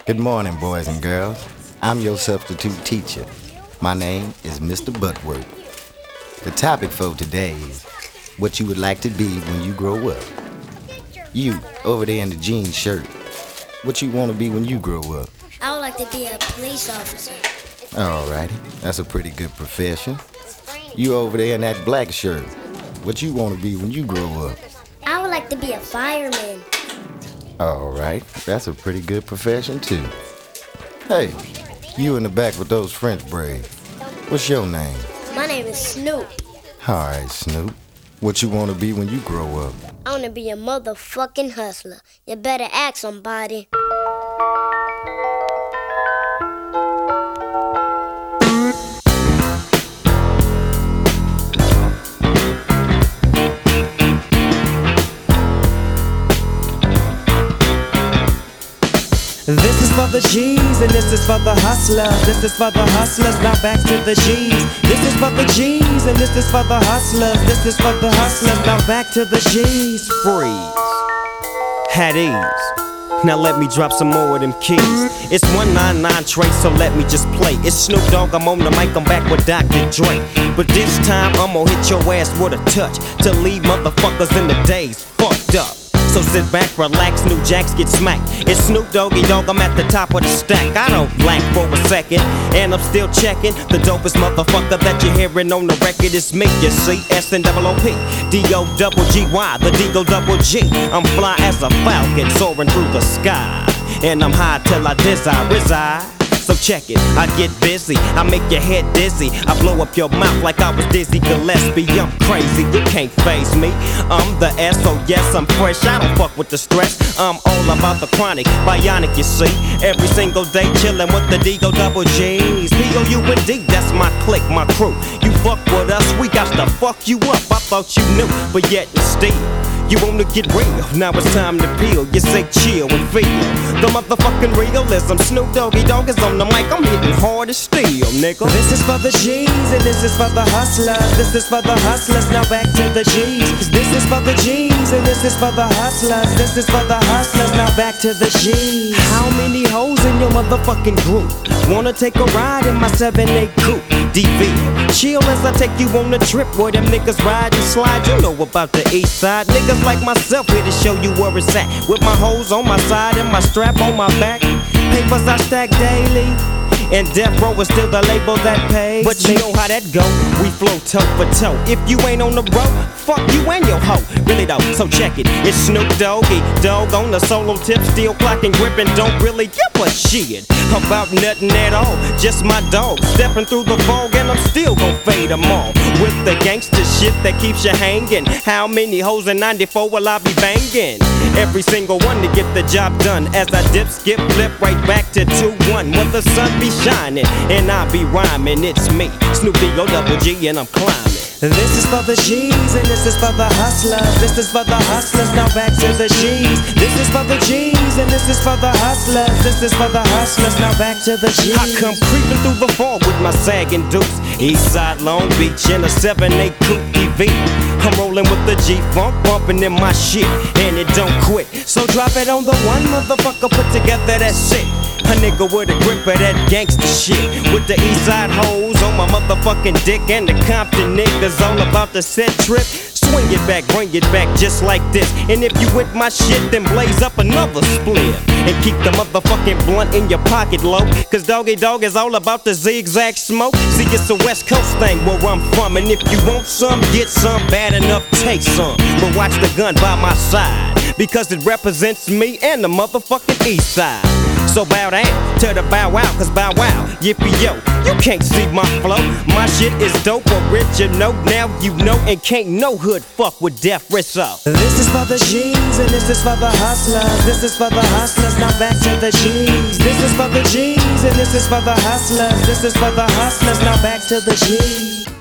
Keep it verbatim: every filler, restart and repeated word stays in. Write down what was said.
Good morning, boys and girls. I'm your substitute teacher. My name is Mister Butworth. The topic for today is what you would like to be when you grow up. You, over there in the jean shirt, what you want to be when you grow up? I would like to be a police officer. Alrighty, that's a pretty good profession. You over there in that black shirt, what you want to be when you grow up? I would like to be a fireman. Alright, that's a pretty good profession too. Hey, you in the back with those French braids, what's your name? My name is Snoop. Alright, Snoop, what you want to be when you grow up? I want to be a motherfucking hustler. You better ask somebody. This is for the G's and this is for the hustlers. This is for the hustlers, now back to the G's. This is for the G's and this is for the hustlers. This is for the hustlers, now back to the G's. Freeze. At ease. Now let me drop some more of them keys. It's one ninety-nine Trace, so let me just play. It's Snoop Dogg, I'm on the mic, I'm back with Doctor Dre. But this time I'm gonna hit your ass with a touch to leave motherfuckers in the days fucked up. So sit back, relax, new jacks get smacked. It's Snoop Doggy Dogg, I'm at the top of the stack. I don't blank for a second, and I'm still checking. The dopest motherfucker that you're hearing on the record is me, you see. S N O O P, D O double G Y, the D O double G. I'm fly as a falcon, soaring through the sky. And I'm high till I desire reside. So check it, I get busy, I make your head dizzy, I blow up your mouth like I was Dizzy Gillespie. I'm crazy, you can't faze me. I'm the S, so yes, I'm fresh, I don't fuck with the stress. I'm all about the chronic, bionic, you see. Every single day chillin' with the D O double G's. P O U N D, that's my clique, my crew. You fuck with us, we got to fuck you up. I thought you knew, but yet and still you wanna get real, now it's time to peel. You say chill and feel the motherfucking realism. Snoop Doggy Dogg is on the mic, I'm hitting hard as steel, nigga. This is for the G's and this is for the hustlers. This is for the hustlers, now back to the G's. This is for the G's and this is for the hustlers. This is for the hustlers, now back to the G's. How many hoes in your motherfucking group wanna take a ride in my seven eight coupe? D V, chill as I take you on a trip where them niggas ride and slide. You know about the east side. Niggas like myself here to show you where it's at. With my hoes on my side and my strap on my back. Papers I stack daily, and Death Row is still the label that pays. But you know how that go, we flow toe for toe. If you ain't on the road, fuck you and your hoe. Really though, so check it, it's Snoop Doggy Dogg on the solo tip. Still clocking, gripping, don't really give a shit about nothing at all. Just my dog, stepping through the fog and I'm still gon' fade them all. With the gangster shit that keeps you hanging. How many hoes in ninety-four will I be banging? Every single one to get the job done. As I dip, skip, flip right back to two one. When the sun be shining and I be rhyming, it's me, Snoop D O double G, and I'm climbing. This is for the G's and this is for the hustlers. This is for the hustlers, now back to the G's. This is for the G's and this is for the hustlers. This is for the hustlers, now back to the G's. I come creeping through the fall with my sagging dukes. Eastside Long Beach in a seven eight coupe E V. I'm rolling with the G-Funk, bumping in my shit, and it don't quit. So drop it on the one motherfucker, put together that shit. A nigga with a grip of that gangsta shit. With the Eastside hoes on my motherfucking dick, and the Compton niggas all about the set trip. Swing it back, bring it back just like this. And if you with my shit, then blaze up another split. And keep the motherfucking blunt in your pocket low, cause Doggy Dogg is all about the zigzag smoke. See, it's a West Coast thing where I'm from, and if you want some, get some, bad enough, take some. But watch the gun by my side, because it represents me and the motherfucking East Side. So bow down to the bow wow, cause bow wow, yippee yo, you can't see my flow. My shit is dope, original, now you know, and can't no hood fuck with Death Rizzo. This is for the G's and this is for the hustlers. This is for the hustlers, now back to the G's. This is for the G's and this is for the hustlers. This is for the hustlers, now back to the G's.